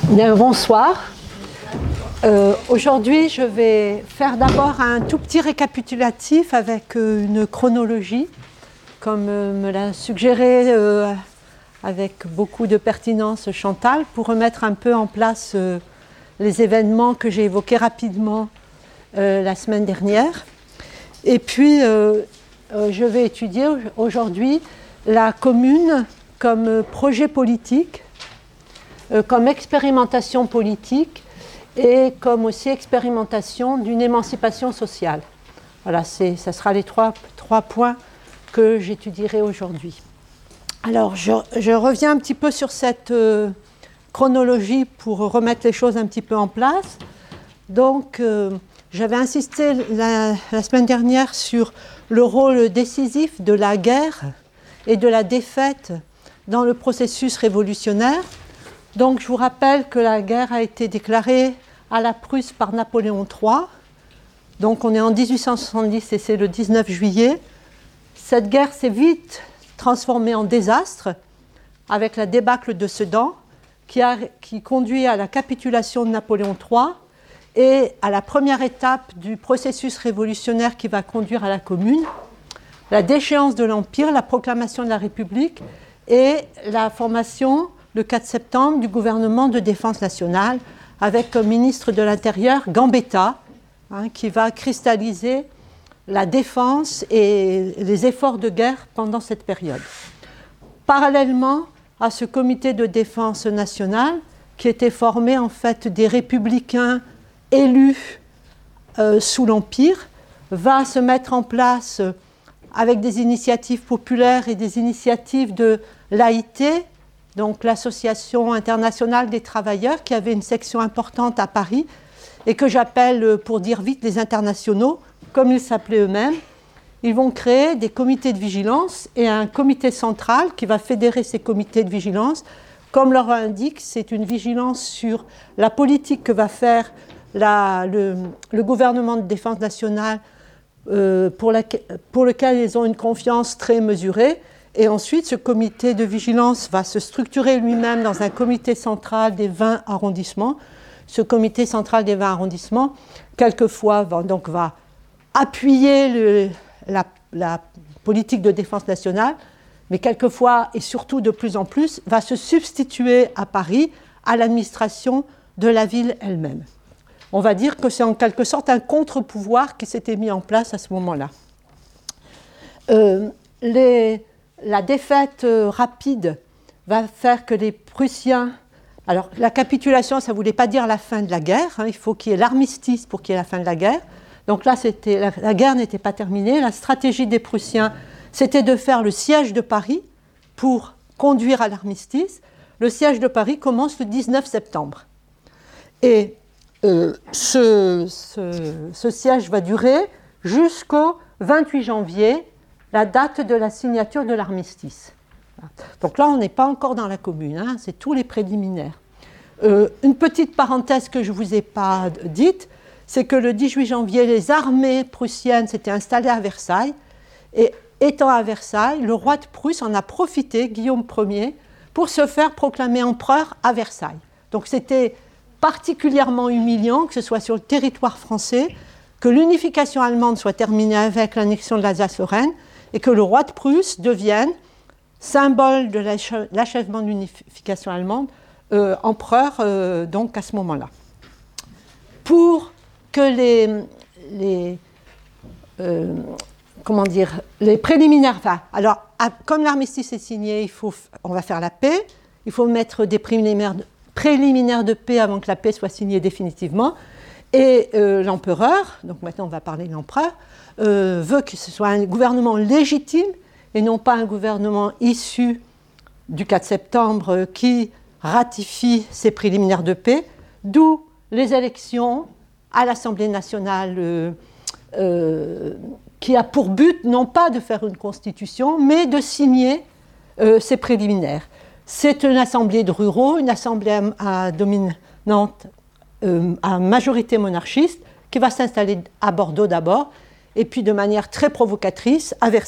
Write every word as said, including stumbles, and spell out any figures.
Bien, bonsoir. Euh, aujourd'hui, je vais faire d'abord un tout petit récapitulatif avec euh, une chronologie, comme euh, me l'a suggéré euh, avec beaucoup de pertinence Chantal, pour remettre un peu en place euh, les événements que j'ai évoqués rapidement euh, la semaine dernière. Et puis, euh, euh, je vais étudier aujourd'hui la commune comme projet politique, euh, comme expérimentation politique et comme aussi expérimentation d'une émancipation sociale. Voilà, c'est, ça sera les trois, trois points que j'étudierai aujourd'hui. Alors, je, je reviens un petit peu sur cette euh, chronologie pour remettre les choses un petit peu en place. Donc, euh, j'avais insisté la, la semaine dernière sur le rôle décisif de la guerre et de la défaite dans le processus révolutionnaire. Donc, je vous rappelle que la guerre a été déclarée à la Prusse par Napoléon trois. Donc, on est en dix-huit cent soixante-dix et c'est le dix-neuf juillet. Cette guerre s'est vite transformée en désastre avec la débâcle de Sedan qui, a, qui conduit à la capitulation de Napoléon trois et à la première étape du processus révolutionnaire qui va conduire à la Commune, la déchéance de l'Empire, la proclamation de la République et la formation, le quatre septembre, du gouvernement de défense nationale avec comme ministre de l'Intérieur Gambetta, hein, qui va cristalliser la défense et les efforts de guerre pendant cette période. Parallèlement à ce comité de défense nationale, qui était formé en fait des républicains élus euh, sous l'Empire, va se mettre en place euh, avec des initiatives populaires et des initiatives de l'A I T, donc l'Association internationale des travailleurs, qui avait une section importante à Paris, et que j'appelle, pour dire vite, les internationaux, comme ils s'appelaient eux-mêmes. Ils vont créer des comités de vigilance et un comité central qui va fédérer ces comités de vigilance. Comme leur indique, c'est une vigilance sur la politique que va faire la, le, le gouvernement de défense nationale euh, pour, la, pour lequel ils ont une confiance très mesurée. Et ensuite, ce comité de vigilance va se structurer lui-même dans un comité central des vingt arrondissements. Ce comité central des vingt arrondissements, quelquefois, va, donc, va appuyer le, la, la politique de défense nationale, mais quelquefois, et surtout de plus en plus, va se substituer à Paris à l'administration de la ville elle-même. On va dire que c'est en quelque sorte un contre-pouvoir qui s'était mis en place à ce moment-là. Euh, les... La défaite euh, rapide va faire que les Prussiens... Alors, la capitulation, ça ne voulait pas dire la fin de la guerre. Hein, il faut qu'il y ait l'armistice pour qu'il y ait la fin de la guerre. Donc là, c'était, la, la guerre n'était pas terminée. La stratégie des Prussiens, c'était de faire le siège de Paris pour conduire à l'armistice. Le siège de Paris commence le dix-neuf septembre. Et euh, ce, ce, ce siège va durer jusqu'au vingt-huit janvier, la date de la signature de l'armistice. Donc là, on n'est pas encore dans la Commune, hein, c'est tous les préliminaires. Euh, une petite parenthèse que je ne vous ai pas dite, c'est que le dix-huit janvier, les armées prussiennes s'étaient installées à Versailles, et étant à Versailles, le roi de Prusse en a profité, Guillaume Ier, pour se faire proclamer empereur à Versailles. Donc c'était particulièrement humiliant, que ce soit sur le territoire français, que l'unification allemande soit terminée avec l'annexion de l'Alsace-Lorraine, et que le roi de Prusse devienne, symbole de l'achèvement de l'unification allemande, euh, empereur euh, donc à ce moment-là. Pour que les, les, euh, comment dire, les préliminaires... Enfin, alors, à, comme l'armistice est signé, il faut, on va faire la paix, il faut mettre des préliminaires de, préliminaires de paix avant que la paix soit signée définitivement, et euh, l'empereur, donc maintenant on va parler de l'empereur, Euh, veut que ce soit un gouvernement légitime et non pas un gouvernement issu du quatre septembre euh, qui ratifie ces préliminaires de paix, d'où les élections à l'Assemblée nationale euh, euh, qui a pour but non pas de faire une constitution, mais de signer euh, ces préliminaires. C'est une assemblée de ruraux, une assemblée à, à dominante, euh, à majorité monarchiste, qui va s'installer à Bordeaux d'abord, et puis de manière très provocatrice à Versailles.